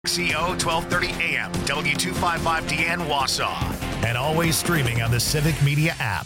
CO 1230 AM, W255DN Wausau, and always streaming on the Civic Media app.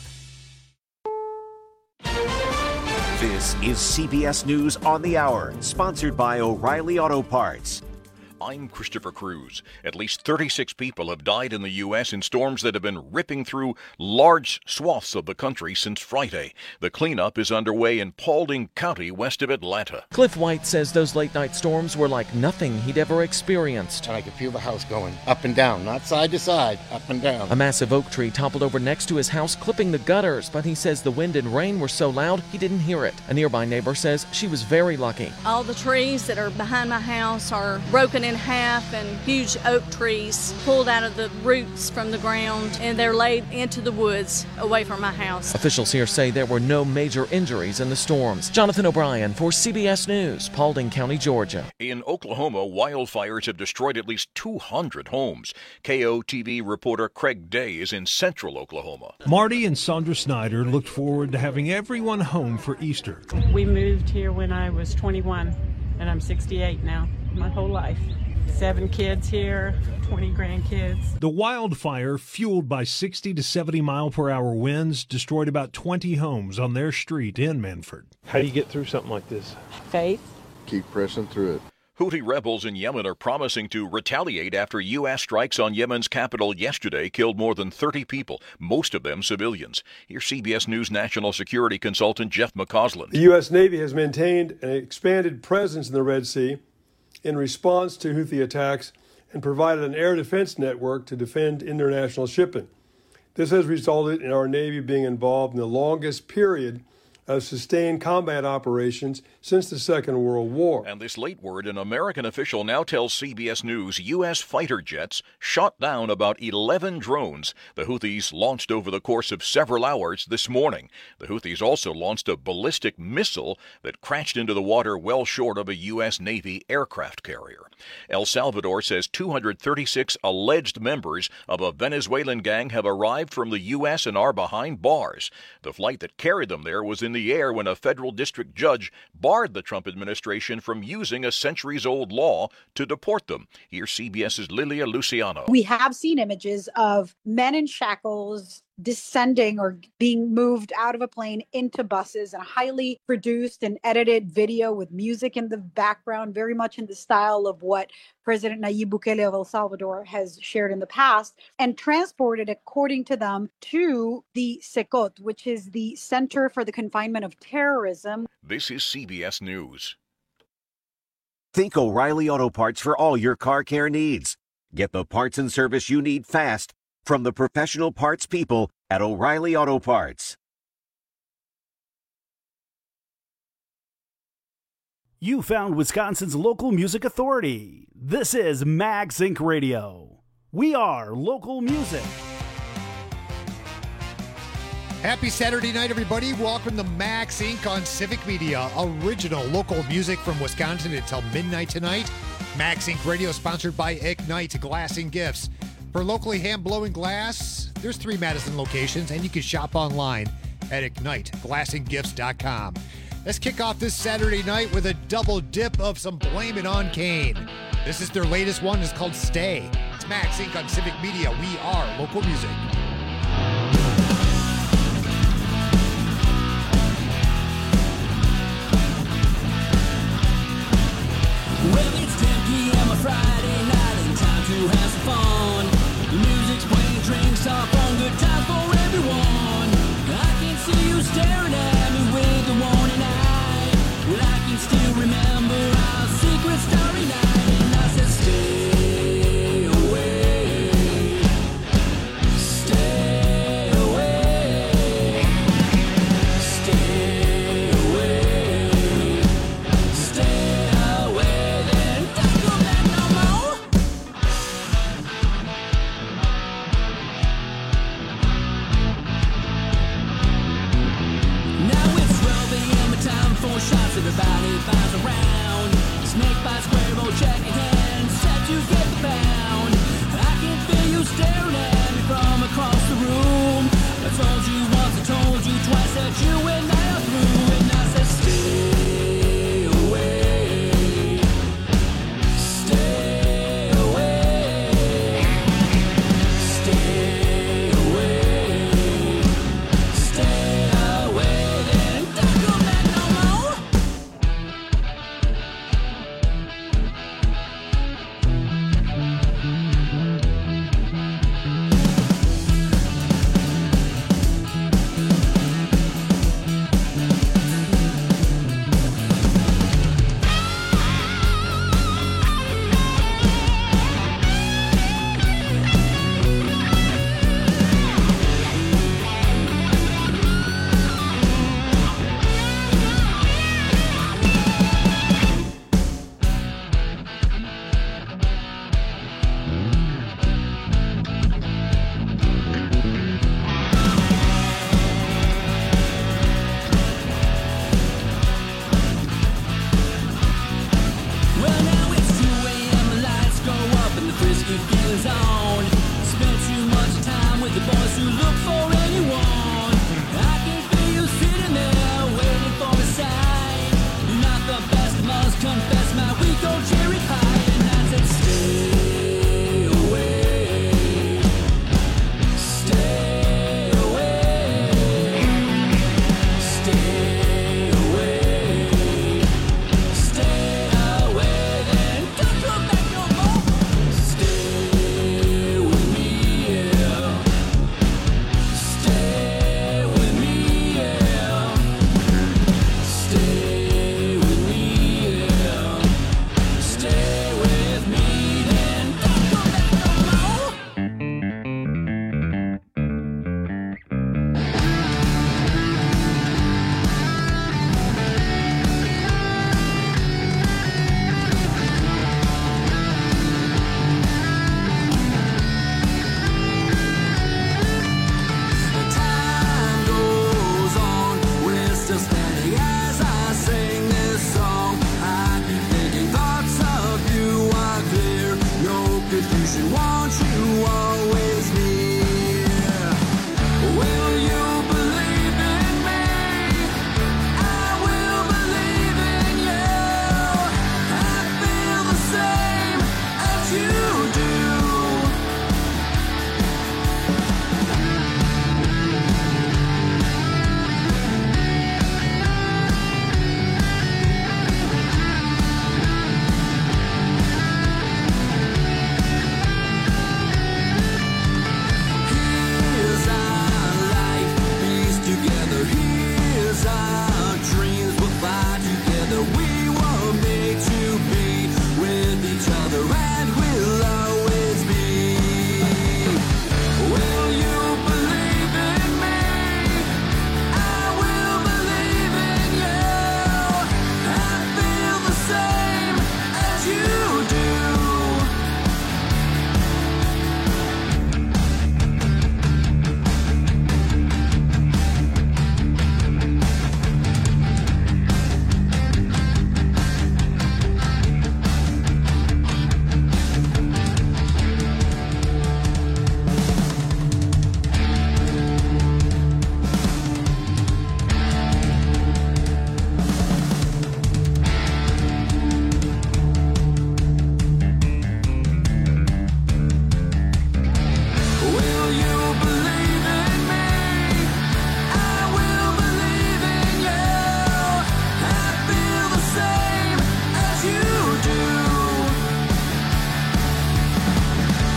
This is CBS News on the Hour, sponsored by O'Reilly Auto Parts. I'm Christopher Cruz. At least 36 people have died in the U.S. in storms that have been ripping through large swaths of the country since Friday. The cleanup is underway in Paulding County, west of Atlanta. Cliff White says those late-night storms were like nothing he'd ever experienced. And I could feel the house going up and down, not side to side, up and down. A massive oak tree toppled over next to his house, clipping the gutters, but he says the wind and rain were so loud he didn't hear it. A nearby neighbor says she was very lucky. All the trees that are behind my house are broken in half, and huge oak trees pulled out of the roots from the ground, and they're laid into the woods away from my house. Officials here say there were no major injuries in the storms. Jonathan O'Brien for CBS News, Paulding County, Georgia. In Oklahoma, wildfires have destroyed at least 200 homes. KOTV reporter Craig Day is in central Oklahoma. Marty and Sandra Snyder looked forward to having everyone home for Easter. We moved here when I was 21, and I'm 68 now, my whole life. 7 kids here, 20 grandkids. The wildfire, fueled by 60 to 70 mile per hour winds, destroyed about 20 homes on their street in Manford. How do you get through something like this? Faith. Keep pressing through it. Houthi rebels in Yemen are promising to retaliate after U.S. strikes on Yemen's capital yesterday killed more than 30 people, most of them civilians. Here's CBS News national security consultant Jeff McCausland. The U.S. Navy has maintained an expanded presence in the Red Sea in response to Houthi attacks and provided an air defense network to defend international shipping. This has resulted in our Navy being involved in the longest period of sustained combat operations since the Second World War. And this late word, an American official now tells CBS News U.S. fighter jets shot down about 11 drones the Houthis launched over the course of several hours this morning. The Houthis also launched a ballistic missile that crashed into the water well short of a U.S. Navy aircraft carrier. El Salvador says 236 alleged members of a Venezuelan gang have arrived from the U.S. and are behind bars. The flight that carried them there was in the air when a federal district judge barred the Trump administration from using a centuries-old law to deport them. Here's CBS's Lilia Luciano. We have seen images of men in shackles descending or being moved out of a plane into buses, and a highly produced and edited video with music in the background, very much in the style of what President Nayib Bukele of El Salvador has shared in the past, and transported, according to them, to the CECOT, which is the Center for the Confinement of Terrorism. This is CBS News. Think O'Reilly Auto Parts for all your car care needs. Get the parts and service you need fast from the professional parts people at O'Reilly Auto Parts. You found Wisconsin's local music authority. This is Max Inc. Radio. We are local music. Happy Saturday night, everybody. Welcome to Max Inc. on Civic Media. Original local music from Wisconsin until midnight tonight. Max Inc. Radio sponsored by Ignite Glass and Gifts. For locally hand-blowing glass, there's 3 Madison locations, and you can shop online at IgniteGlassandGifts.com. Let's kick off this Saturday night with a double dip of some Blame It on Kane. This is their latest one. It's called Stay. It's Max Inc. on Civic Media. We are local music. Well, it's 10 p.m. a Friday night and time to have some fun. The music's playing, drinks are on, good time for everyone. I can see you staring at me with the warning eye. Well, I can still remember our secret starry night, and I said, stay away, stay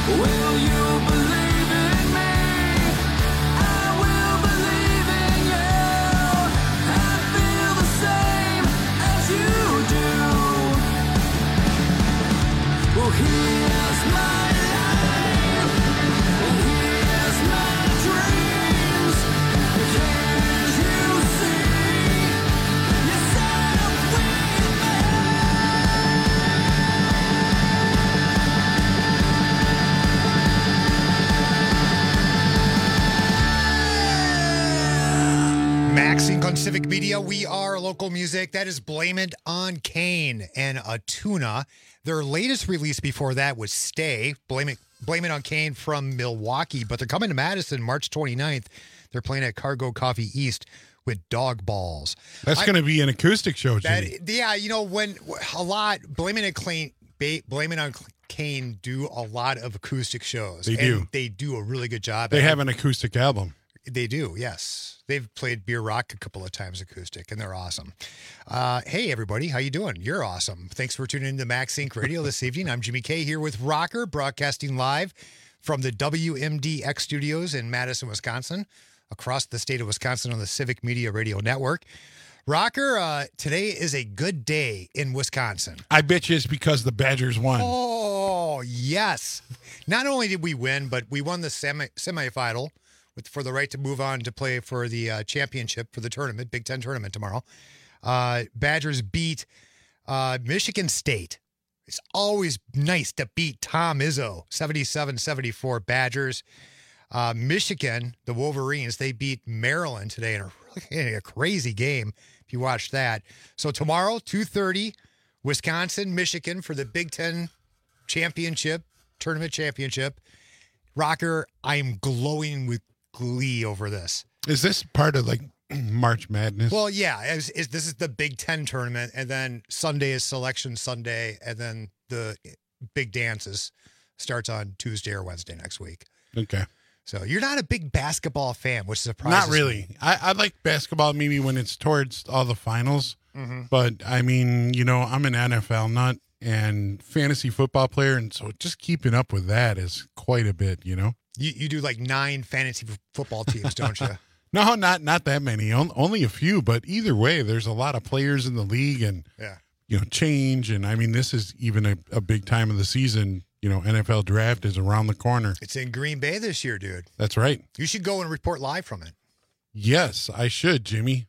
Will you believe in me? I will believe in you. I feel the same as you do. Well, here's my life, and here's my dreams. Can't you see yourself with me? Max Inc. on Civic Media. We are local music. That is Blame It on Kane and Atuna. Their latest release before that was Stay. Blame It on Kane from Milwaukee. But they're coming to Madison March 29th. They're playing at Cargo Coffee East with Dog Balls. That's going to be an acoustic show, Jimmy. Yeah, you know, when a lot, Blame It on Kane do a lot of acoustic shows. They do. They do a really good job. They have an acoustic album. They do, yes. They've played Beer Rock a couple of times acoustic, and they're awesome. Hey, everybody. How you doing? You're awesome. Thanks for tuning in to Max Inc. Radio this evening. I'm Jimmy K here with Rocker, broadcasting live from the WMDX studios in Madison, Wisconsin, across the state of Wisconsin on the Civic Media Radio Network. Rocker, today is a good day in Wisconsin. I bet you it's because the Badgers won. Oh, yes. Not only did we win, but we won the semifinal for the right to move on to play for the championship for the tournament, Big Ten tournament tomorrow. Badgers beat Michigan State. It's always nice to beat Tom Izzo, 77-74 Badgers. Michigan, the Wolverines, they beat Maryland today in a crazy game, if you watched that. So tomorrow, 2:30, Wisconsin, Michigan for the Big Ten championship, tournament championship. Rocker, I am glowing with glee over this. Is this part of like March Madness? Well, yeah, this is the Big Ten tournament, and then Sunday is Selection Sunday, and then the big dances starts on Tuesday or Wednesday next week. Okay. So you're not a big basketball fan, which surprises Not really. me. I like basketball maybe when it's towards all the finals. Mm-hmm. But, I mean, you know, I'm an NFL nut and fantasy football player, and so just keeping up with that is quite a bit, you know? You do like 9 fantasy football teams, don't you? No, not that many. Only a few, but either way, there's a lot of players in the league and, you know, change. And, I mean, this is even a big time of the season. You know, NFL draft is around the corner. It's in Green Bay this year, dude. That's right. You should go and report live from it. Yes, I should, Jimmy.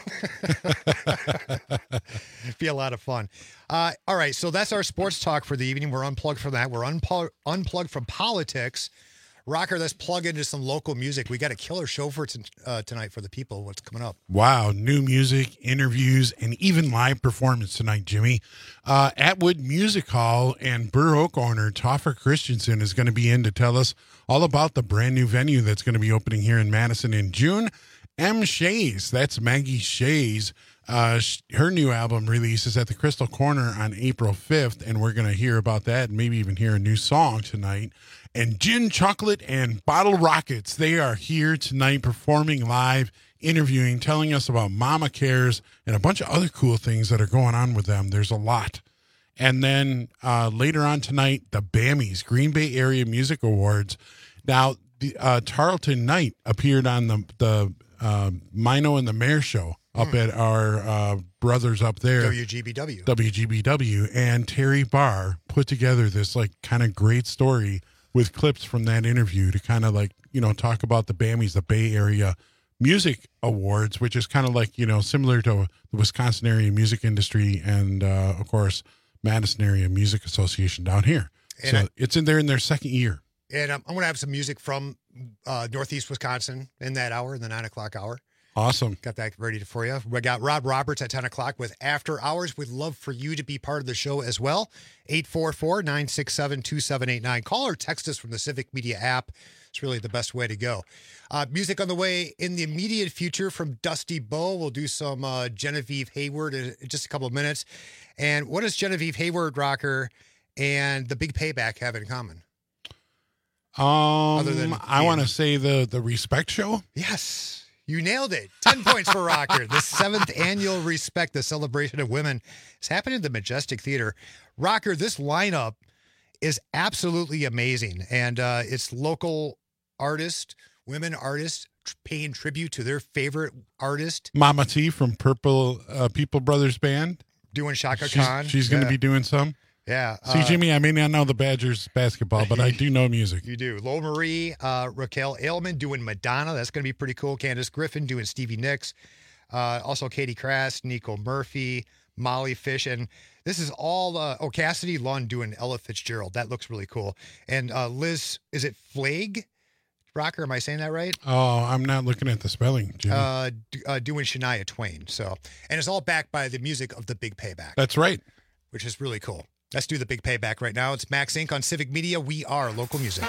Be a lot of fun. All right, so that's our sports talk for the evening. We're unplugged from that. We're unplugged from politics. Rocker, let's plug into some local music. We got a killer show for tonight for the people. What's coming up? Wow, new music, interviews, and even live performance tonight, Jimmy. Atwood Music Hall and Burr Oak owner Toffer Christensen is going to be in to tell us all about the brand new venue that's going to be opening here in Madison in June. M. Shays, that's Maggie Shays. Her new album releases at the Crystal Corner on April 5th, and we're going to hear about that and maybe even hear a new song tonight. And Gin Chocolate and Bottle Rockets, they are here tonight performing live, interviewing, telling us about Mama Cares and a bunch of other cool things that are going on with them. There's a lot. And then later on tonight, the BAMIs, Green Bay Area Music Awards. Now, the Tarleton Knight appeared on the Mino and the Mayor show up at our brothers up there. WGBW. And Terry Barr put together this like kind of great story with clips from that interview to kind of like, you know, talk about the BAMIs, the Bay Area Music Awards, which is kind of like, you know, similar to the Wisconsin Area Music Industry and, of course, Madison Area Music Association down here. And so it's in their second year. And I'm going to have some music from Northeast Wisconsin in that hour, in the 9 o'clock hour. Awesome. Got that ready for you. We got Rob Roberts at 10 o'clock with After Hours. We'd love for you to be part of the show as well. 844-967-2789. Call or text us from the Civic Media app. It's really the best way to go. Music on the way in the immediate future from Dusty Bow. We'll do some Genevieve Hayward in just a couple of minutes. And what does Genevieve Hayward, Rocker, and the Big Payback have in common? I want to say the Respect Show. Yes. You nailed it. 10 points for Rocker. The 7th annual Respect, the celebration of women, is happening at the Majestic Theater. Rocker, this lineup is absolutely amazing. And it's local artists, women artists, paying tribute to their favorite artist. Mama T from Purple People Brothers Band. Doing Shaka Khan. She's going to be doing some. Yeah. See, Jimmy, I may not know the Badgers basketball, but I do know music. You do. Lo Marie, Raquel Ailman doing Madonna. That's going to be pretty cool. Candace Griffin doing Stevie Nicks. Also Katie Crass, Nico Murphy, Molly Fish. And this is all, Cassidy Lund doing Ella Fitzgerald. That looks really cool. And Liz, is it Flaig? Rocker, am I saying that right? Oh, I'm not looking at the spelling, Jimmy. Doing Shania Twain. So, and it's all backed by the music of The Big Payback. That's right. Which is really cool. Let's do The Big Payback right now. It's Max Inc. on Civic Media. We are local music.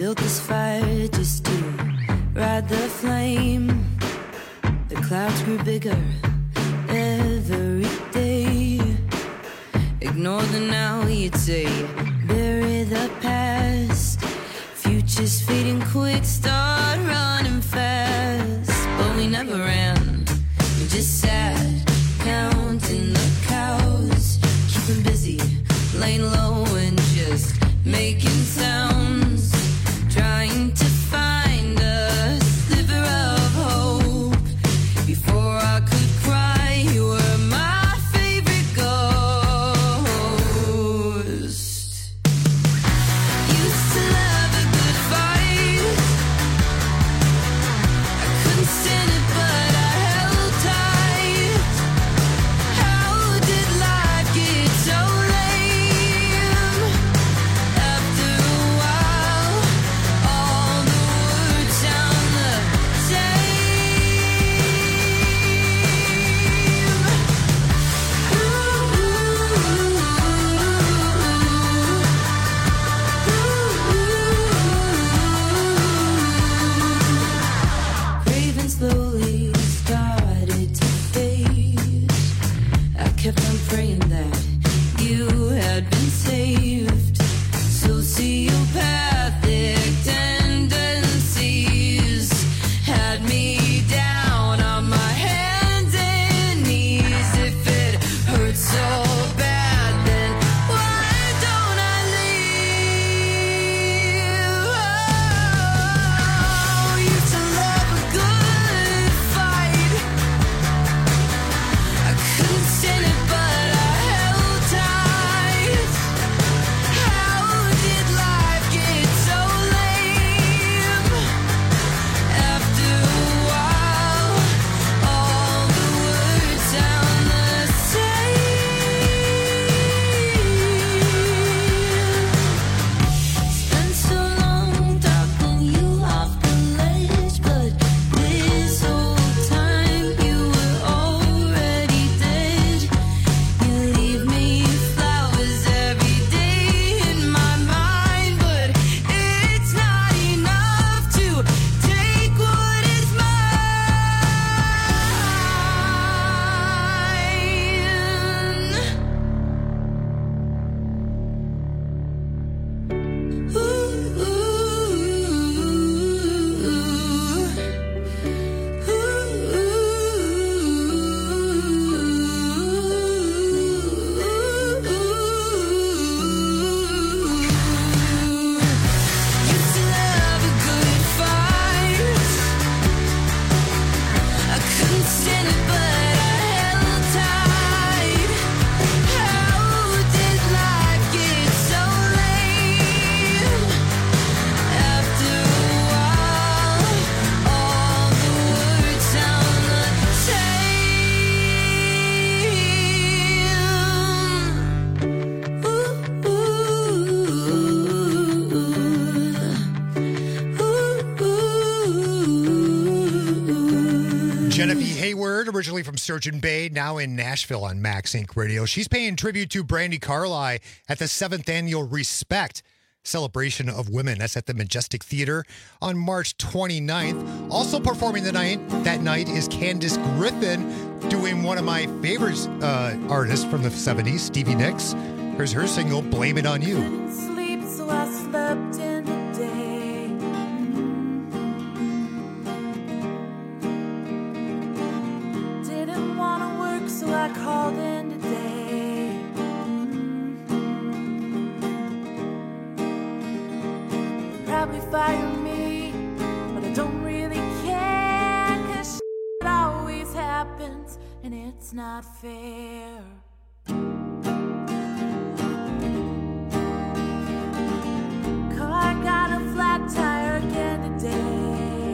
built this fire just to ride the flame. The clouds grew bigger every day. Ignore the now, you'd say. Bury the past. Future's fading quick, start running fast. But we never ran, we just sat, counting the cows. Keeping busy, laying low and just making sounds. Trying to find a sliver of hope. Before I could cry, you were my favorite ghost. Used to love a good fight. I couldn't stand it, but I held tight. How did life get so lame? After a while, all the words sound the same. Craving slowly started to fade. I kept on praying that you had been saved. Sociopathic tendencies had me down on my hands and knees. If it hurts so bad, then why don't I leave? Oh, used to love a good fight. I couldn't stand it, but I held tight. How did life get so lame? After a while, all the words sound the same. Spent so long talking you off the ledge, but this whole time you were already dead. You leave me flowers every day in my mind, but it's not enough to take what is Used to love a good fight. I couldn't stand it, but I held tight. How did life get so lame? After a while, all the words sound the same. Genevieve Hayward, originally from Sturgeon Bay, now in Nashville on Max Inc. Radio. She's paying tribute to Brandi Carlile at the 7th Annual Respect Celebration of Women. That's at the Majestic Theater on March 29th. Also performing that night is Candace Griffin, doing one of my favorite artists from the 70s, Stevie Nicks. Here's her single, Blame It On You. Didn't sleep, so I slept in the day. Didn't want to work, so I called in today. Probably fire me, but I don't really care, 'cause shit always happens, and it's not fair. Car got a flat tire again today.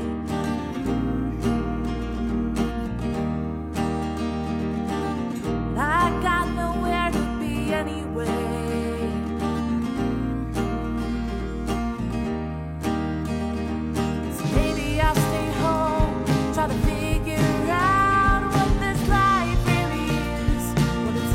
I got nowhere to be anyway. So maybe I'll stay home, try to figure out what this life really is, what it's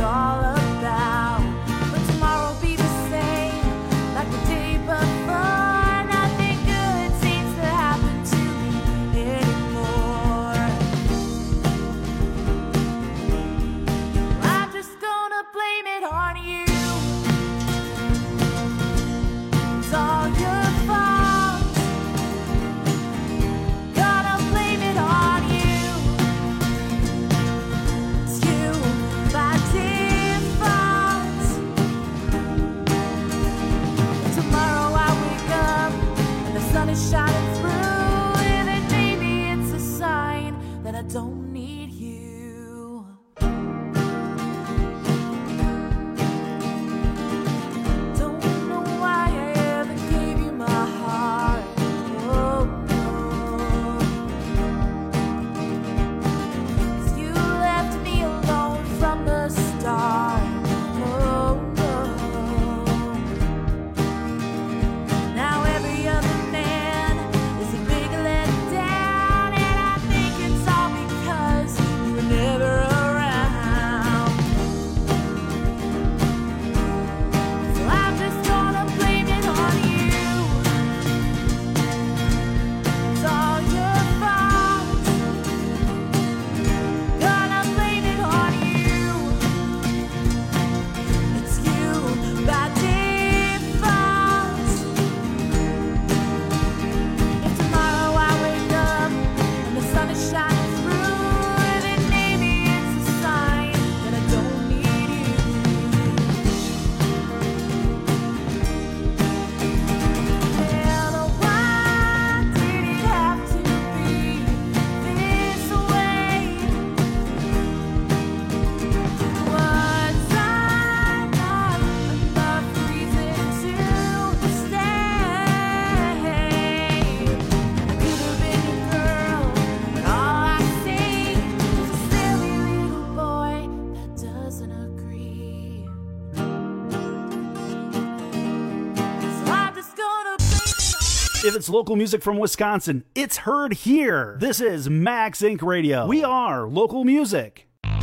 If it's local music from Wisconsin, it's heard here. This is Max Inc. Radio. We are local music.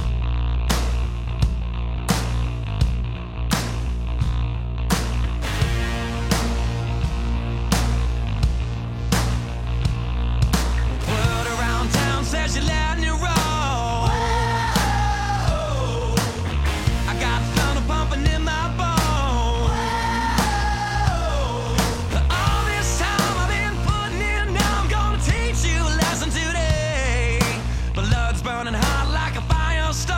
Word around town says you're letting it roll. I got thunder pumping in my bones. All this time I've been putting in, now I'm gonna teach you a lesson today. Blood's burning hot like a firestorm.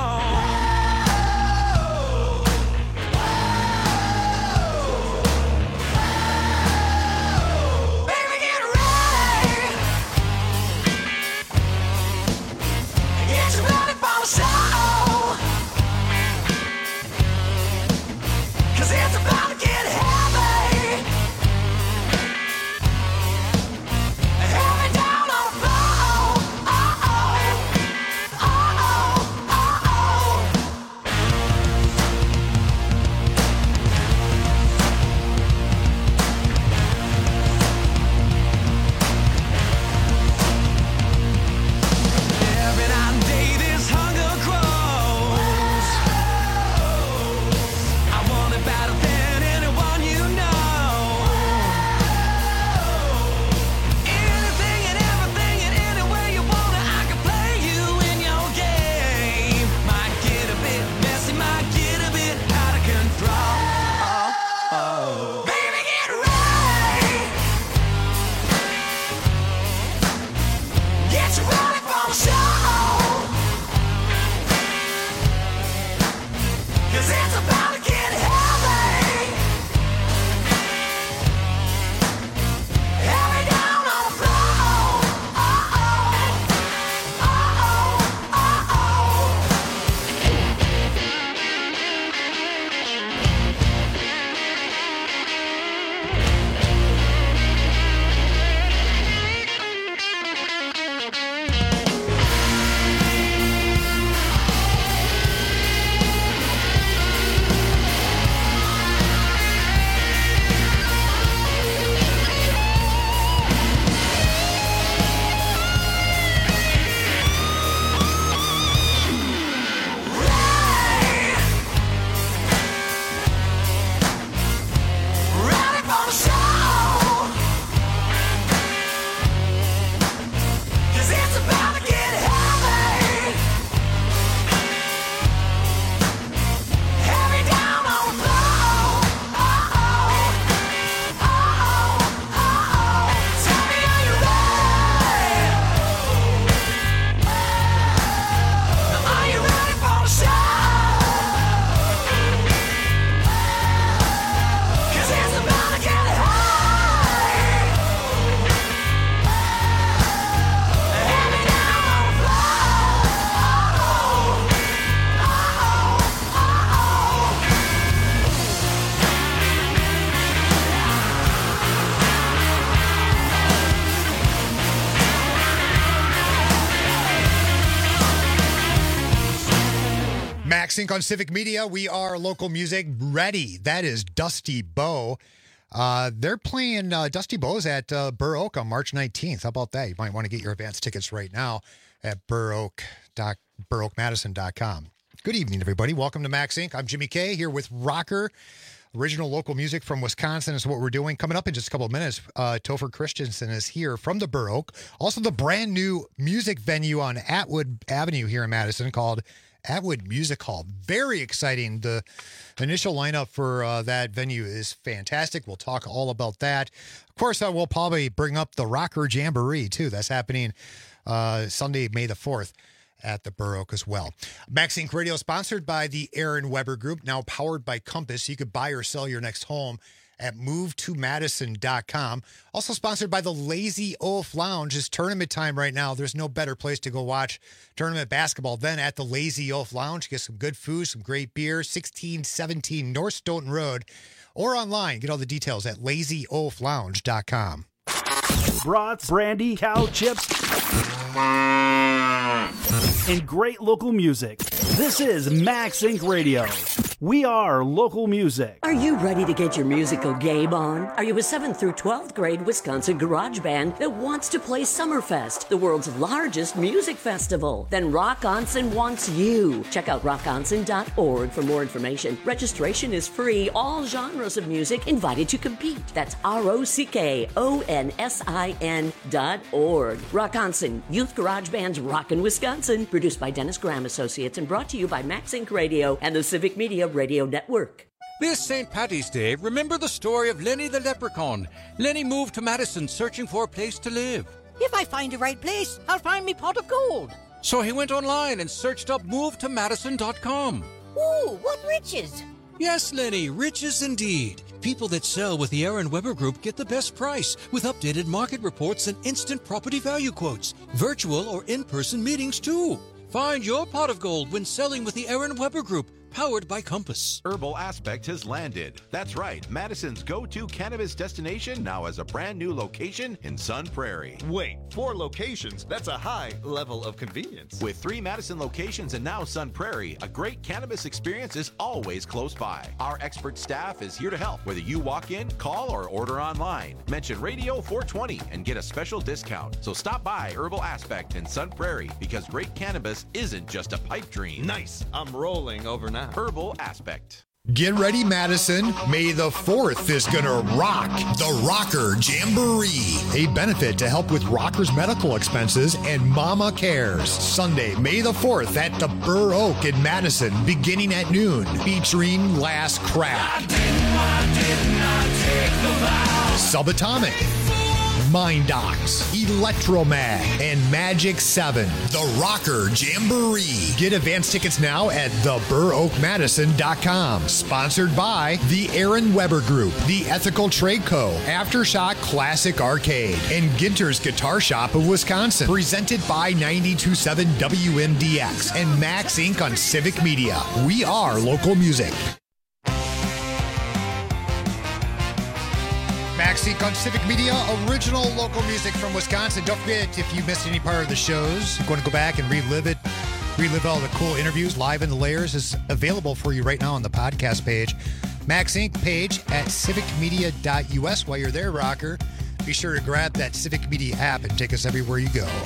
Baby, get ready. Get you ready for the show. 'Cause it's about to get heavy. Heavy down on the floor. Every night and day this hunger grows. I want it better than anyone you know. Anything and everything and any way you want it, I can play you in your game. Might get a bit messy, might get a bit out of control. Baby, get ready. Get you ready for the show. 'Cause it's about to get heavy. Heavy down on the floor. Ready for the show. 'Cause it's about to get heavy. Heavy down on the floor. Tell me, are you ready? Are you ready for the show? 'Cause it's about to get high. Heavy down on the Max Inc. on Civic Media. We are local music ready. That is Dusty Bow. They're playing Dusty Bow's at Burr Oak on March 19th. How about that? You might want to get your advance tickets right now at burroakmadison.com. Good evening, everybody. Welcome to Max Inc. I'm Jimmy K here with Rocker. Original local music from Wisconsin is what we're doing. Coming up in just a couple of minutes, Topher Christensen is here from the Burr Oak. Also, the brand new music venue on Atwood Avenue here in Madison called Atwood Music Hall. Very exciting. The initial lineup for that venue is fantastic. We'll talk all about that. Of course, we'll probably bring up the Rocker Jamboree, too. That's happening Sunday, May the 4th. At the Burr Oak as well. Max Inc. Radio sponsored by the Aaron Weber Group, now powered by Compass. You could buy or sell your next home at movetomadison.com. Also sponsored by the Lazy Oaf Lounge. It's tournament time right now. There's no better place to go watch tournament basketball than at the Lazy Oaf Lounge. Get some good food, some great beer. 1617 North Stoughton Road. Or online. Get all the details at lazyoaflounge.com. Brats, brandy, cow chips, and great local music. This is Max Inc. Radio. We are local music. Are you ready to get your musical game on? Are you a 7th through 12th grade Wisconsin garage band that wants to play Summerfest, the world's largest music festival? Then Rock Onsen wants you. Check out rockonsen.org for more information. Registration is free. All genres of music invited to compete. That's ROCKONSIN.org. Rock Onsen, Youth Garage Band's Rockin' Wisconsin. Produced by Dennis Graham Associates and brought to you by Max Inc. Radio and the Civic Media Radio Network. This St. Paddy's Day, remember the story of Lenny the leprechaun. Lenny moved to Madison searching for a place to live. If I find the right place, I'll find me pot of gold. So he went online and searched up movetomadison.com. Ooh, what riches! Yes, Lenny, riches indeed. People that sell with the Aaron Weber Group get the best price with updated market reports and instant property value quotes. Virtual or in-person meetings, too. Find your pot of gold when selling with the Aaron Weber Group, powered by Compass. Herbal Aspect has landed. That's right, Madison's go-to cannabis destination now has a brand new location in Sun Prairie. Wait, 4 locations? That's a high level of convenience. With 3 Madison locations and now Sun Prairie, a great cannabis experience is always close by. Our expert staff is here to help, whether you walk in, call, or order online. Mention Radio 420 and get a special discount. So stop by Herbal Aspect in Sun Prairie, because great cannabis isn't just a pipe dream. Nice. I'm rolling over now. Herbal Aspect. Get ready, Madison. May the 4th is gonna rock the Rocker Jamboree, a benefit to help with rockers' medical expenses and Mama Cares. Sunday, May the 4th at the Burr Oak in Madison, beginning at noon, featuring Last Crap, Subatomic, Mind Docs, Electromag, and Magic 7. The Rocker Jamboree. Get advance tickets now at theburroakmadison.com. Sponsored by the Aaron Weber Group, the Ethical Trade Co., Aftershock Classic Arcade, and Ginter's Guitar Shop of Wisconsin. Presented by 92.7 WMDX and Max Inc. on Civic Media. We are local music. Max Inc. on Civic Media, original local music from Wisconsin. Don't forget, if you missed any part of the shows, you're going to go back and relive all the cool interviews. Live in the Layers is available for you right now on the podcast page. Max Inc. page at civicmedia.us. While you're there, Rocker, be sure to grab that Civic Media app and take us everywhere you go.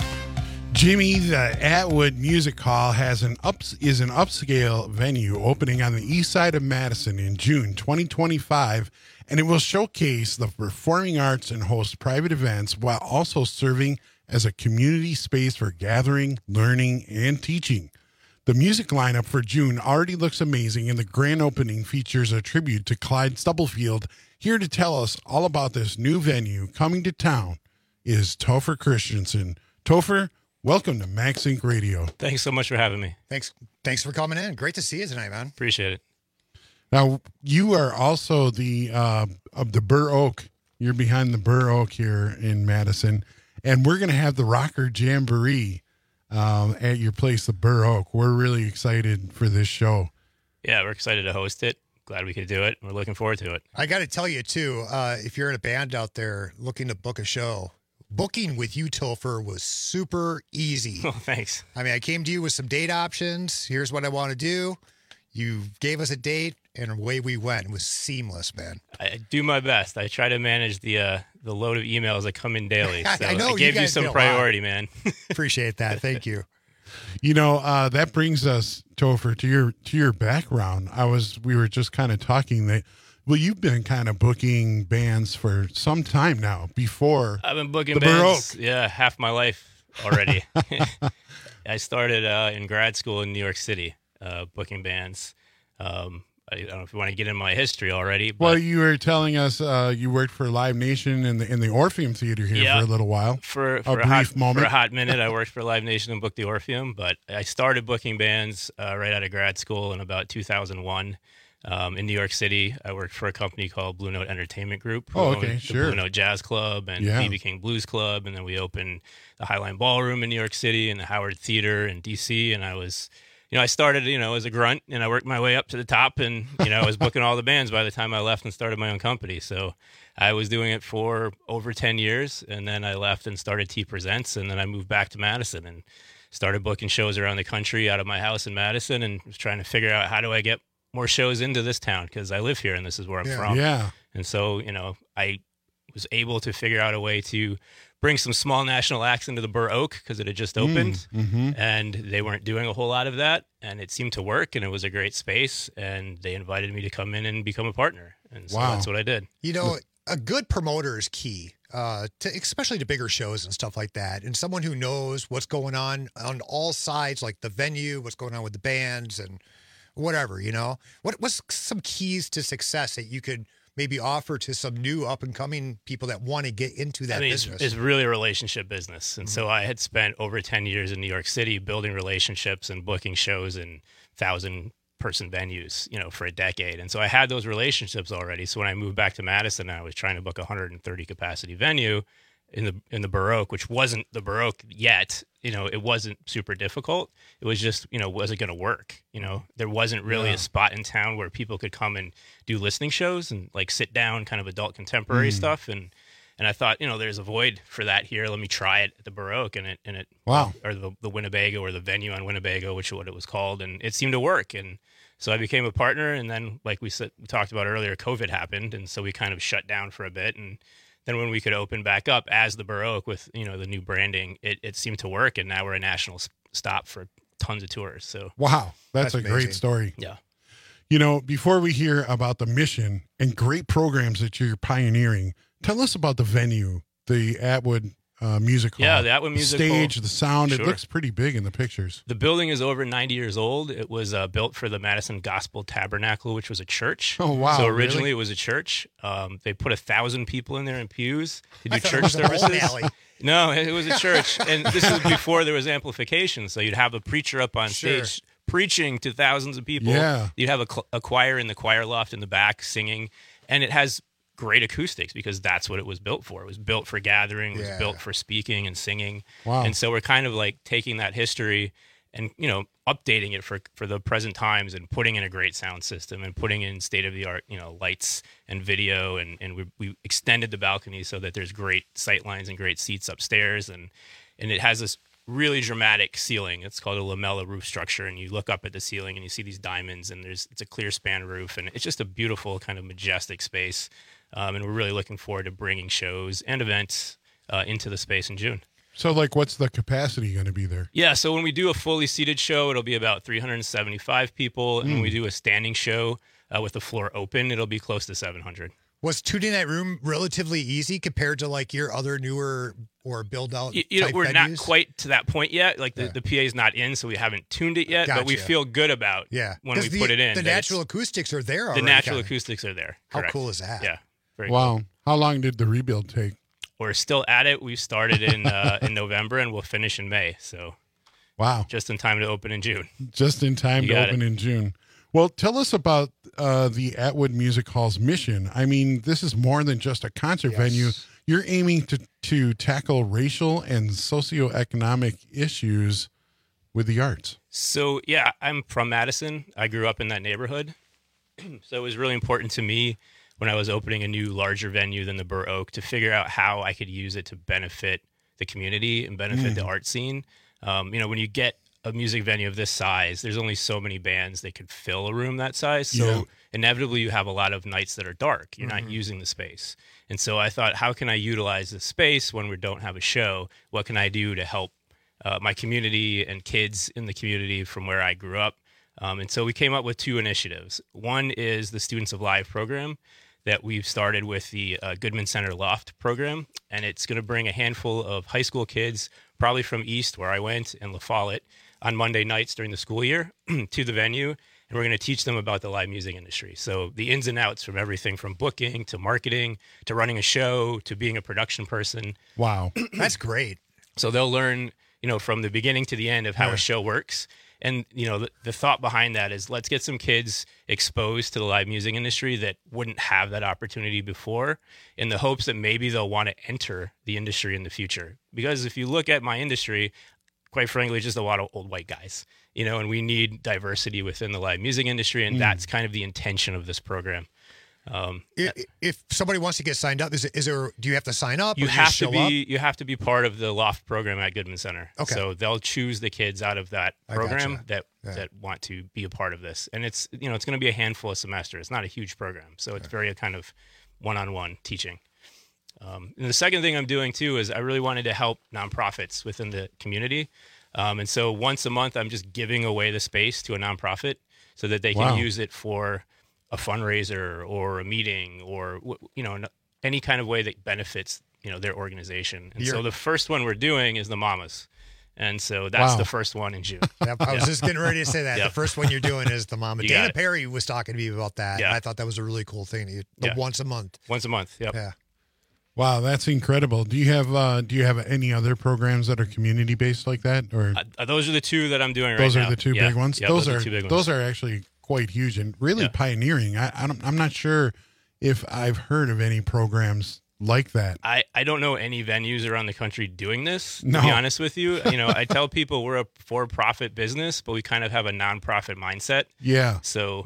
Jimmy, the Atwood Music Hall is an upscale venue opening on the east side of Madison in June 2025, and it will showcase the performing arts and host private events while also serving as a community space for gathering, learning, and teaching. The music lineup for June already looks amazing, and the grand opening features a tribute to Clyde Stubblefield. Here to tell us all about this new venue coming to town is Topher Christensen. Topher, welcome to Max Inc. Radio. Thanks so much for having me. Thanks for coming in. Great to see you tonight, man. Appreciate it. Now, you are also of the Burr Oak. You're behind the Burr Oak here in Madison, and we're going to have the Rocker Jamboree at your place, the Burr Oak. We're really excited for this show. Yeah, we're excited to host it. Glad we could do it. We're looking forward to it. I got to tell you, too, if you're in a band out there looking to book a show, booking with you, Topher, was super easy. Oh, thanks. I mean, I came to you with some date options. Here's what I want to do. You gave us a date, and away we went. It was seamless, man. I do my best. I try to manage the load of emails that come in daily. So I know I gave you some priority, man. Appreciate that. Thank you. You know, that brings us, Topher, to your background. We were just kind of talking that, well, you've been kind of booking bands for some time now. Before I've been booking bands, half my life already. I started in grad school in New York City, booking bands. I don't know if you want to get into my history already. But well, you were telling us you worked for Live Nation in the Orpheum Theater here for a little while. For a brief moment. For a hot minute, I worked for Live Nation and booked the Orpheum. But I started booking bands right out of grad school in about 2001 in New York City. I worked for a company called Blue Note Entertainment Group. Oh, okay, sure. The Blue Note Jazz Club and B.B. King Blues Club. And then we opened the Highline Ballroom in New York City and the Howard Theater in D.C. And I was... I started, as a grunt, and I worked my way up to the top, and, I was booking all the bands by the time I left and started my own company. So I was doing it for over 10 years, and then I left and started T Presents, and then I moved back to Madison and started booking shows around the country out of my house in Madison and was trying to figure out how do I get more shows into this town because I live here and this is where I'm from. Yeah. And so, you know, I was able to figure out a way to bring some small national acts into the Burr Oak because it had just opened and they weren't doing a whole lot of that. And it seemed to work and it was a great space. And they invited me to come in and become a partner. And so that's what I did. You know, a good promoter is key, especially to bigger shows and stuff like that. And someone who knows what's going on all sides, like the venue, what's going on with the bands and whatever, you know. What's some keys to success that you could maybe offer to some new up-and-coming people that want to get into that business? It's really a relationship business. And so I had spent over 10 years in New York City building relationships and booking shows in 1,000-person venues, you know, for a decade. And so I had those relationships already. So when I moved back to Madison, I was trying to book a 130-capacity venue in the Burr Oak, which wasn't the Burr Oak yet. You know, it wasn't super difficult. It was just, you know, was it going to work? You know, there wasn't really a spot in town where people could come and do listening shows and like sit down kind of adult contemporary stuff. And I thought, you know, there's a void for that here. Let me try it at the Burr Oak or the Winnebago or the venue on Winnebago, which is what it was called. And it seemed to work. And so I became a partner. And then, like we talked about earlier, COVID happened. And so we kind of shut down for a bit. And then when we could open back up as the Burr Oak with, you know, the new branding, it seemed to work. And now we're a national stop for tons of tours. So wow, that's a great story. Yeah. You know, before we hear about the mission and great programs that you're pioneering, tell us about the venue, the Atwood Music Hall. Yeah, the Atwood Music stage, Hall. the sound. Sure. It looks pretty big in the pictures. The building is over 90 years old. It was built for the Madison Gospel Tabernacle, which was a church. Oh, wow. So originally really? It was a church. They put 1,000 people in there in pews to do church services. No, it was a church. And this is before there was amplification. So you'd have a preacher up on stage preaching to thousands of people. Yeah. You'd have a choir in the choir loft in the back singing. And it has great acoustics because that's what it was built for. It was built for gathering. It was built for speaking and singing. Wow. And so we're kind of like taking that history and, you know, updating it for the present times and putting in a great sound system and putting in state-of-the-art, you know, lights and video. And we extended the balcony so that there's great sight lines and great seats upstairs. And it has this really dramatic ceiling. It's called a lamella roof structure. And you look up at the ceiling and you see these diamonds and it's a clear span roof. And it's just a beautiful kind of majestic space. And we're really looking forward to bringing shows and events into the space in June. So, like, what's the capacity going to be there? Yeah, so when we do a fully seated show, it'll be about 375 people. And when we do a standing show with the floor open, it'll be close to 700. Was tuning that room relatively easy compared to, like, your other newer or build-out you know, we're venues? not quite to that point yet. Like, the PA is not in, so we haven't tuned it yet. But we feel good about when we put it in. The natural acoustics are there already. The natural acoustics are there. How Correct. cool is that? Yeah. Very wow. cool. How long did the rebuild take? We're still at it. We started in November and we'll finish in May. So, wow, just in time to open in June. Just in time to open in June. Well, tell us about the Atwood Music Hall's mission. I mean, this is more than just a concert venue. You're aiming to tackle racial and socioeconomic issues with the arts. So, yeah, I'm from Madison. I grew up in that neighborhood. So it was really important to me when I was opening a new larger venue than the Burr Oak to figure out how I could use it to benefit the community and benefit the art scene. You know, when you get a music venue of this size, there's only so many bands that could fill a room that size. So inevitably you have a lot of nights that are dark. You're not using the space. And so I thought, how can I utilize the space when we don't have a show? What can I do to help my community and kids in the community from where I grew up? And so we came up with two initiatives. One is the Students of Live program that we've started with the Goodman Center Loft program. And it's going to bring a handful of high school kids, probably from East, where I went, and La Follette, on Monday nights during the school year to the venue. And we're going to teach them about the live music industry. So the ins and outs from everything from booking to marketing to running a show to being a production person. Wow. That's great. So they'll learn, you know, from the beginning to the end of how a show works. And, you know, the thought behind that is let's get some kids exposed to the live music industry that wouldn't have that opportunity before, in the hopes that maybe they'll want to enter the industry in the future. Because if you look at my industry, quite frankly, just a lot of old white guys, you know, and we need diversity within the live music industry. And that's kind of the intention of this program. If somebody wants to get signed up, is there? Do you have to sign up? You or have just to show be. up? You have to be part of the Loft program at Goodman Center. Okay. So they'll choose the kids out of that program gotcha. that want to be a part of this, and it's it's going to be a handful of semesters. It's not a huge program, so it's very kind of one-on-one teaching. And the second thing I'm doing too is I really wanted to help nonprofits within the community, and so once a month I'm just giving away the space to a nonprofit so that they can use it for a fundraiser or a meeting or any kind of way that benefits their organization. And so the first one we're doing is the Mamas, and so that's the first one in June. I was just getting ready to say that. Yep. The first one you're doing is the Mama. You got Dana it. Perry was talking to me about that. Yeah. And I thought that was a really cool thing. Once a month. Once a month. Yep. Yeah. Wow, that's incredible. Do you have any other programs that are community based like that, or those are the two that I'm doing right now. those are the two big ones? Yeah, those are are the two big ones. those are actually quite huge and really pioneering. I'm not sure if I've heard of any programs like that. I don't know any venues around the country doing this, to No. be honest with you. I tell people we're a for-profit business, but we kind of have a nonprofit mindset. Yeah. So,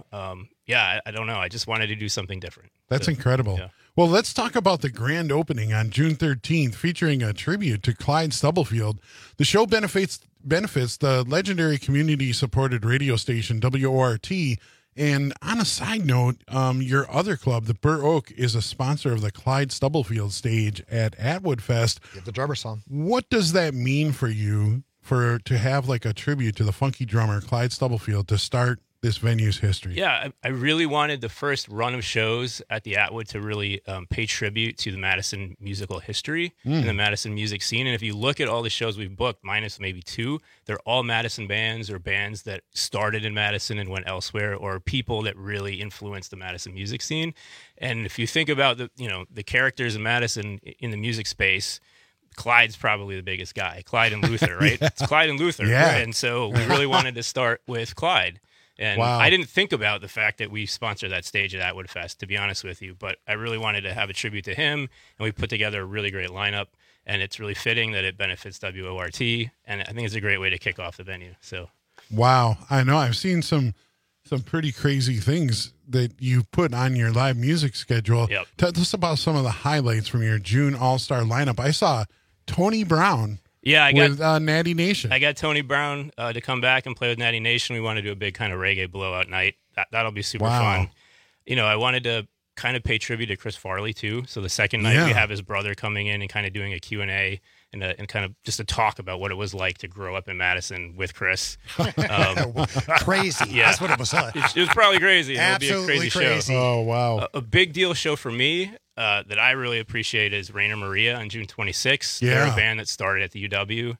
I don't know. I just wanted to do something different. That's So, incredible. yeah. Well, let's talk about the grand opening on June 13th, featuring a tribute to Clyde Stubblefield. The show benefits the legendary community-supported radio station WORT. And on a side note, your other club, the Burr Oak, is a sponsor of the Clyde Stubblefield stage at Atwood Fest. Give the drummer song. What does that mean for you to have like a tribute to the funky drummer Clyde Stubblefield to start this venue's history? Yeah, I really wanted the first run of shows at the Atwood to really pay tribute to the Madison musical history and the Madison music scene. And if you look at all the shows we've booked, minus maybe two, they're all Madison bands or bands that started in Madison and went elsewhere, or people that really influenced the Madison music scene. And if you think about the characters in Madison in the music space, Clyde's probably the biggest guy. Clyde and Luther, right? Yeah. It's Clyde and Luther. Yeah. Right? And so we really wanted to start with Clyde. And Wow. I didn't think about the fact that we sponsor that stage at Atwood Fest, to be honest with you, but I really wanted to have a tribute to him, and we put together a really great lineup, and it's really fitting that it benefits WORT, and I think it's a great way to kick off the venue. So, Wow. I know. I've seen some pretty crazy things that you put on your live music schedule. Yep. Tell us about some of the highlights from your June All-Star lineup. I saw Tony Brown. yeah, with Natty Nation. I got Tony Brown to come back and play with Natty Nation. We want to do a big kind of reggae blowout night. That'll be super Wow. fun. I wanted to kind of pay tribute to Chris Farley too. So the second night we have his brother coming in and kind of doing a Q&A and kind of just a talk about what it was like to grow up in Madison with Chris. Crazy. Yeah. That's what it was. It was probably crazy. Absolutely It'll be a crazy crazy. show. Oh, wow. A big deal show for me that I really appreciate is Rainer Maria on June 26th. They're Yeah. a band that started at the UW.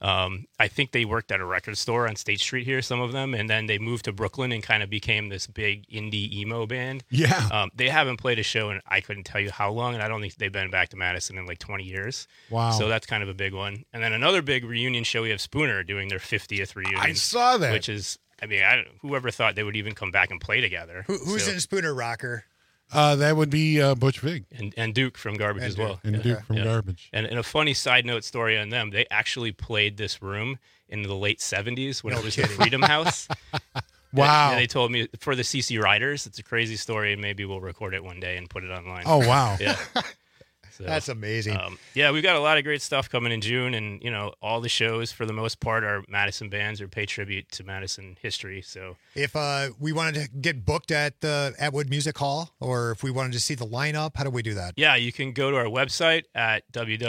I think they worked at a record store on State Street here, some of them, and then they moved to Brooklyn and kind of became this big indie emo band. Yeah. They haven't played a show in I couldn't tell you how long, and I don't think they've been back to Madison in like 20 years. Wow. So that's kind of a big one. And then another big reunion show, we have Spooner doing their 50th reunion. I saw that. Which is, whoever thought they would even come back and play together. Who's So- in Spooner Rocker? That would be Butch Vig. And Duke from Garbage as well. And Duke from Garbage. And a funny side note story on them, they actually played this room in the late 70s when it was the Freedom House. Wow. And they told me for the CC Riders. It's a crazy story, and maybe we'll record it one day and put it online. Oh, wow. Yeah. So, That's amazing. We've got a lot of great stuff coming in June, and all the shows for the most part are Madison bands or pay tribute to Madison history. So If we wanted to get booked at the Atwood Music Hall, or if we wanted to see the lineup, how do we do that? yeah, you can go to our website at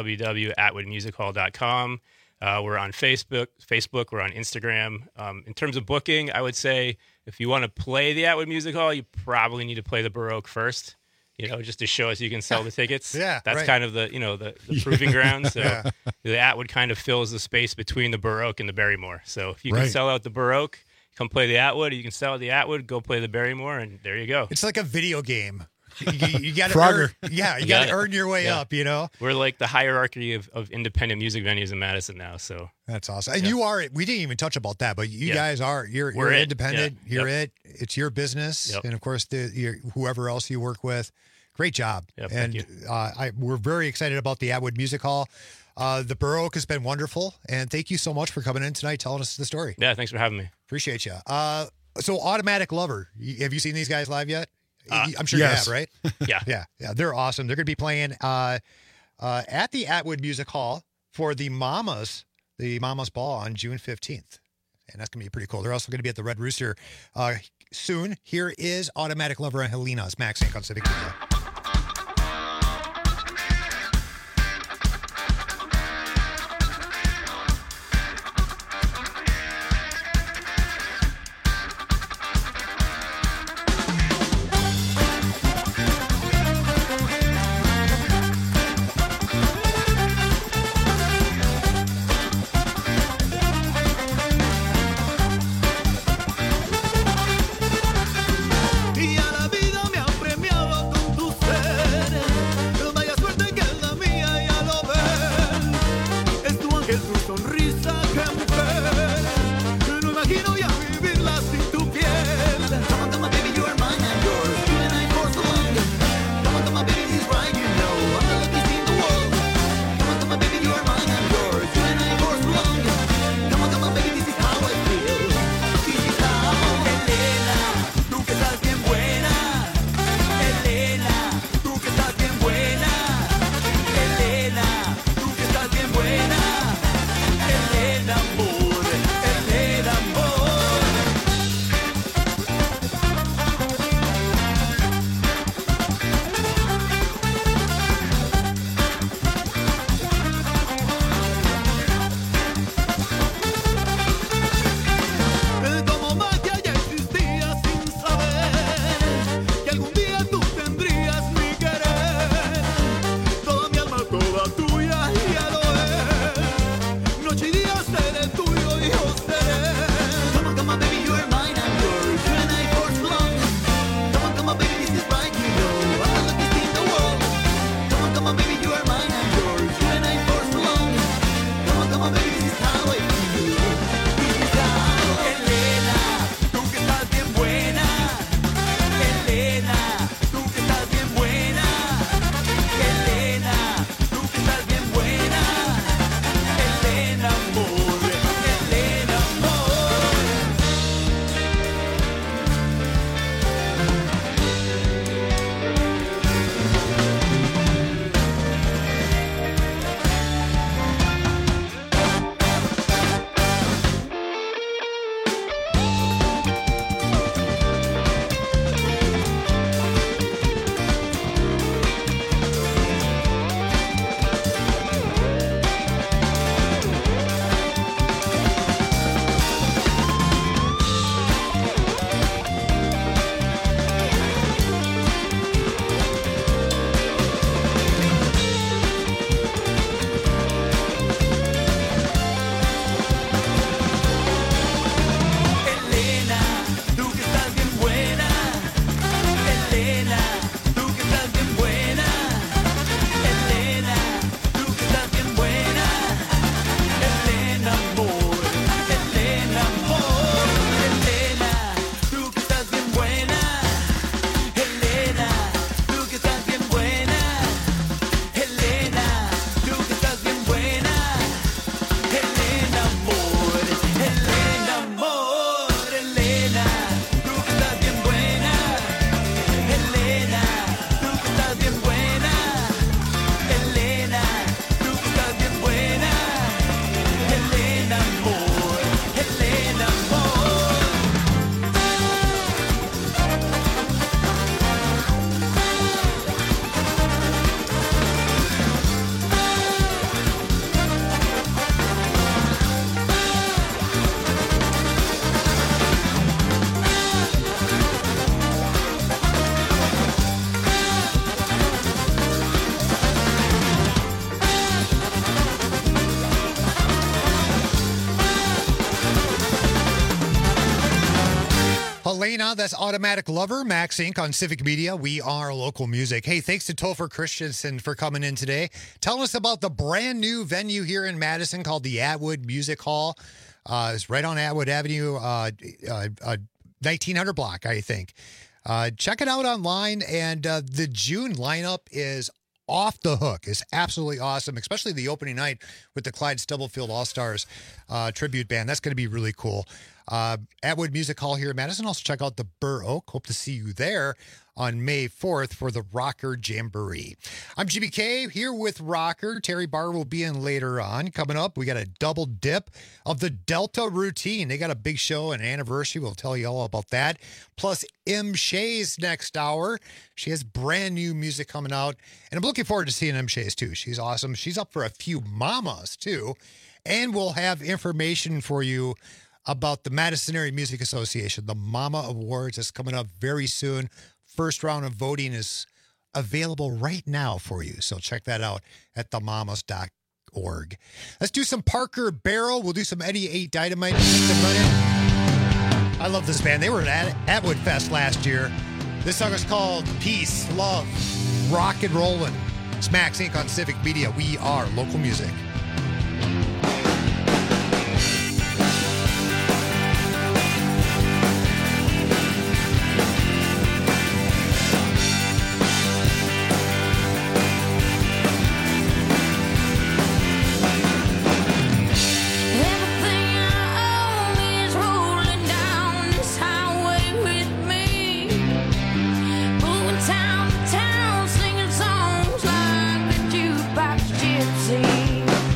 www.atwoodmusichall.com. We're on Facebook. We're on Instagram. In terms of booking, I would say if you want to play the Atwood Music Hall, you probably need to play the Baroque first. Just to show us you can sell the tickets. Yeah, that's right. kind of the the proving ground. So the Atwood kind of fills the space between the Baroque and the Barrymore. So if you can Right. sell out the Baroque, come play the Atwood. You can sell out the Atwood, go play the Barrymore, and there you go. It's like a video game. You got to Frogger. you got got to it. earn your way Yeah. up. We're like the hierarchy of independent music venues in Madison now. So That's awesome. And you are. We didn't even touch about that, but you guys are. You're We're it. independent. Yeah. You're Yep. it. It's your business, Yep. and of course, whoever else you work with. Great job. Yep, thank and we're very excited about the Atwood Music Hall. The Baroque has been wonderful, and thank you so much for coming in tonight, telling us the story. yeah, thanks for having me. Appreciate you. So, Automatic Lover. Have you seen these guys live yet? I'm sure yes. you have, right? Yeah. They're awesome. They're going to be playing at the Atwood Music Hall for the Mamas Ball on June 15th. And that's going to be pretty cool. They're also going to be at the Red Rooster soon. Here is Automatic Lover and Helena's Max Inc. on Civic Media. Y a la vida me ha premiado con tu ser. Vaya suerte que es la mía, ya lo ves. Es tu ángel, tu sonrisa, que mujer. No imagino ya vivirla sin tu piel. Come on, come on, baby, you are mine and yours. You and I for so long. Come on, come on, baby, he's right, you know. I'm the luckiest in the world. Come on, baby, you are mine and yours. You and I for so long. Come on, baby, this is how I feel. This is how. Elena, tú que estás bien buena. Elena, tú que estás bien buena. Elena, tú que estás bien buena. Elena, amor. Elena, amor. Como magia ya existía sin saber que algún día tú tendrías mi querer. Toda mi alma, toda tuya, ya lo es. Noche y día seré tuyo y yo seré. Come on, baby, you are mine and yours. You and I for so long. Come on, baby, this is right, you know. I'm the luckiest in the world. Come on, baby, you are mine and yours. You and I for so long. Come on, baby, this is how I feel. This is how. Elena, tú que estás bien buena. Elena, tú que estás bien buena. Elena, tú que estás bien buena. Elena, amor. Elena, amor. Elena, tú que estás bien buena. Elena, tú que estás bien buena. Elena, tú que estás bien buena. Elena, amor. Elena, amor. Elena, tú que estás bien buena. Elena, tú que estás bien buena. Elena, tú que estás bien buena. Elena, amor. Elena, amor. Elena, tú que estás bien buena. Elena, tú que estás bien buena. Elena, tú que estás bien buena. Elena, amor. Elena, amor. Helena, that's Automatic Lover, Max Inc. on Civic Media. We are local music. Hey, thanks to Topher Christensen for coming in today. Tell us about the brand new venue here in Madison called the Atwood Music Hall. It's right on Atwood Avenue, 1900 block, I think. Check it out online, and the June lineup is off the hook. It's absolutely awesome, especially the opening night with the Clyde Stubblefield All-Stars tribute band. That's going to be really cool. Atwood Music Hall here in Madison. Also check out the Burr Oak. Hope to see you there on May 4th for the Rocker Jamboree. I'm Jimmy K here with Rocker. Terry Barr will be in later on. Coming up, we got a double dip of the Delta Routine. They got a big show, an anniversary. We'll tell you all about that. Plus, M. Shays next hour. She has brand new music coming out. And I'm looking forward to seeing M. Shays too. She's awesome. She's up for a few mamas too. And we'll have information for you about the Madison Area Music Association. The Mama Awards is coming up very soon. First round of voting is available right now for you. So check that out at themamas.org. Let's do some Parker Barrel. We'll do some Eddie 8 Dynamite in just a minute. I love this band. They were at Atwood Fest last year. This song is called Peace, Love, Rock and Rollin'. It's Max Inc. on Civic Media. We are local music. Town to town, singing songs like a jukebox gypsy.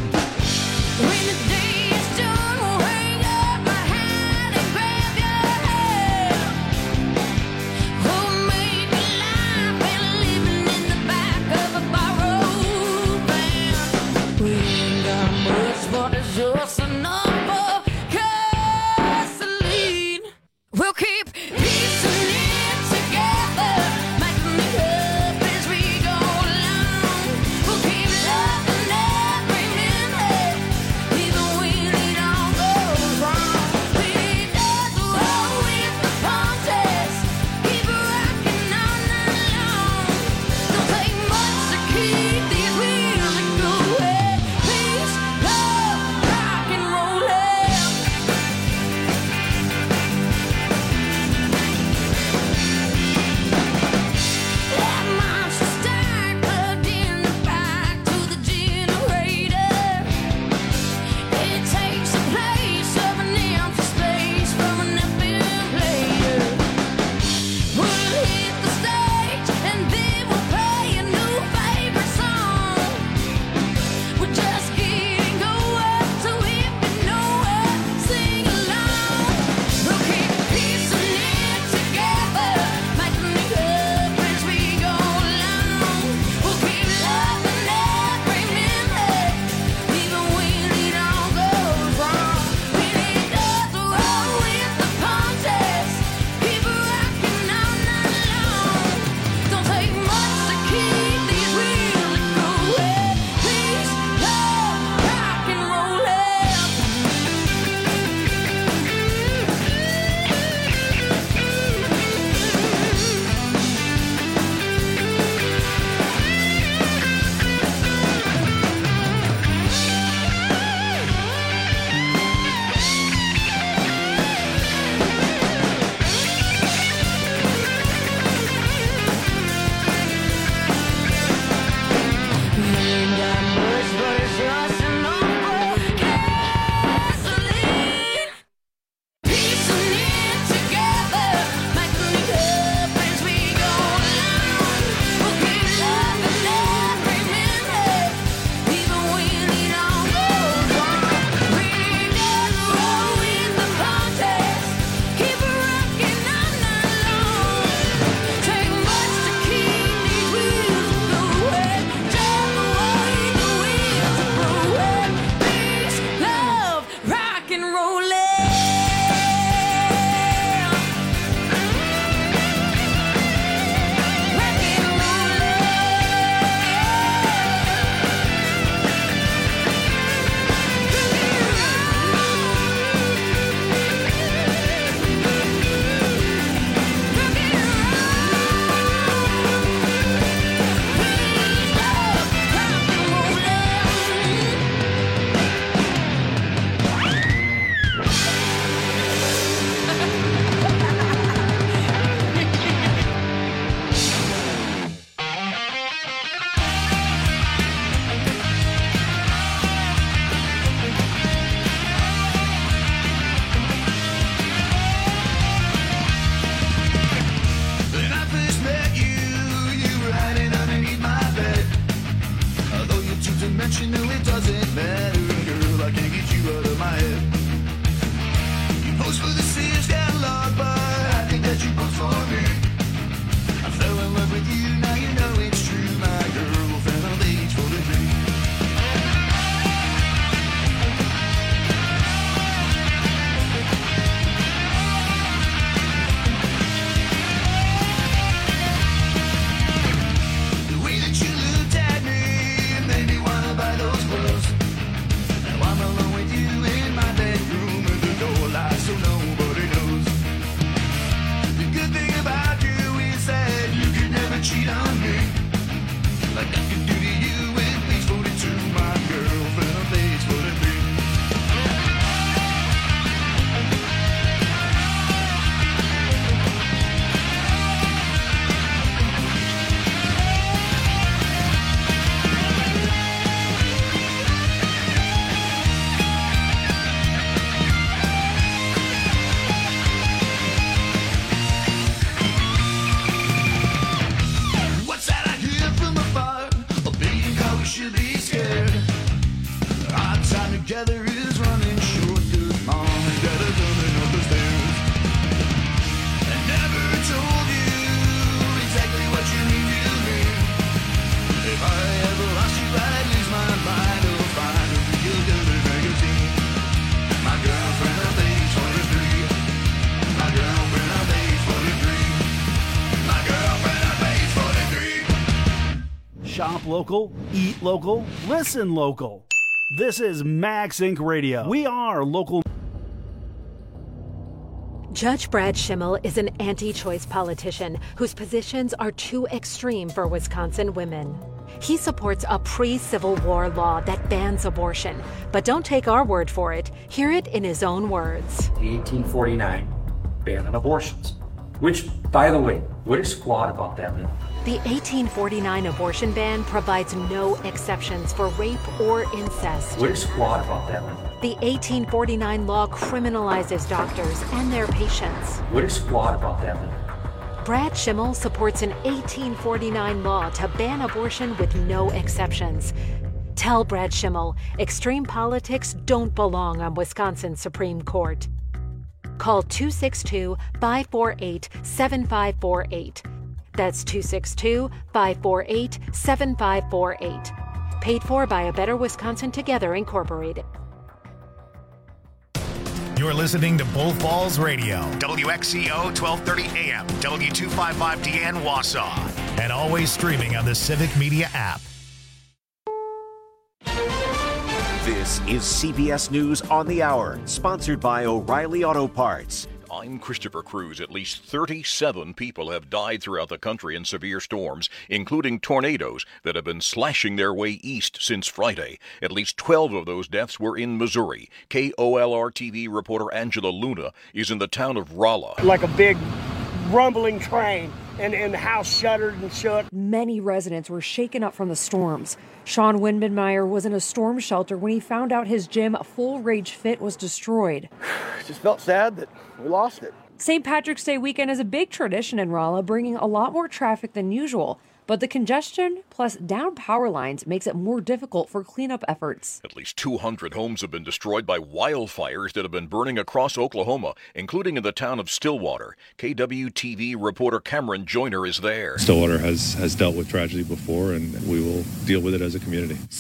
my head. You post for the Sears catalog, but I think that you post for me. I fell in love with you, now you know it's true. My girlfriend of age 43. Cheat on me like I could do to you with Bleach 42, my girlfriend of age 43. Together is running short, cause mom and dad are coming up the stairs. I never told you exactly what you mean to me. If I ever lost you, I'd lose my mind. Oh, find a real good magazine. My girlfriend of age 43. My girlfriend of age 43. My girlfriend of age 43. Shop local, eat local, listen local. This is Max Inc. Radio. We are local. Judge Brad Schimmel is an anti-choice politician whose positions are too extreme for Wisconsin women. He supports a pre-Civil War law that bans abortion. But don't take our word for it. Hear it in his own words. The 1849 ban on abortions. Which, by the way, what is flawed about that law? The 1849 abortion ban provides no exceptions for rape or incest. What is flawed about that law? The 1849 law criminalizes doctors and their patients. What is flawed about that law? Brad Schimmel supports an 1849 law to ban abortion with no exceptions. Tell Brad Schimmel, extreme politics don't belong on Wisconsin's Supreme Court. Call 262-548-7548. That's 262-548-7548. Paid for by A Better Wisconsin Together, Incorporated. You're listening to Bull Falls Radio, WXCO 1230 AM, W255DN Wausau, and always streaming on the Civic Media app. This is CBS News on the Hour, sponsored by O'Reilly Auto Parts. I'm Christopher Cruz. At least 37 people have died throughout the country in severe storms, including tornadoes that have been slashing their way east since Friday. At least 12 of those deaths were in Missouri. KOLR-TV reporter Angela Luna is in the town of Rolla. Like a big rumbling train, and the house shuddered and shook. Many residents were shaken up from the storms. Sean Windenmeyer was in a storm shelter when he found out his gym, Full Rage Fit, was destroyed. It just felt sad that we lost it. St. Patrick's Day weekend is a big tradition in Rolla, bringing a lot more traffic than usual. But the congestion plus down power lines makes it more difficult for cleanup efforts. At least 200 homes have been destroyed by wildfires that have been burning across Oklahoma, including in the town of Stillwater. KWTV reporter Cameron Joyner is there. Stillwater has dealt with tragedy before, and we will deal with it as a community.